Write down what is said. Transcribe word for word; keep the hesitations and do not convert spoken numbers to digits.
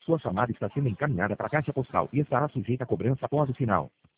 Sua chamada está sendo encaminhada para a caixa postal e estará sujeita a cobrança após o sinal.